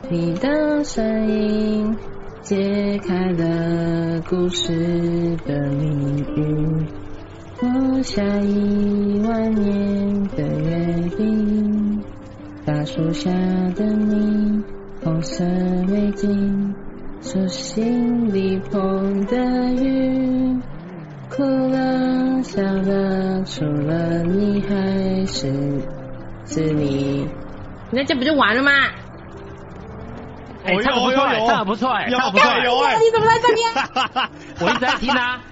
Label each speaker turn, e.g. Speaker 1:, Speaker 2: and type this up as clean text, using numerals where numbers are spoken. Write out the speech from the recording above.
Speaker 1: 你的声音解开了故事的谜语，我下10000年的约定，大树下的你，红色围巾，手心里碰的雨，哭了笑了，除了你还是你，那这不就完了吗？
Speaker 2: 唱得不错，唱得不错，唱得不错。
Speaker 1: 你怎么在这边？
Speaker 2: 我一直在听啊。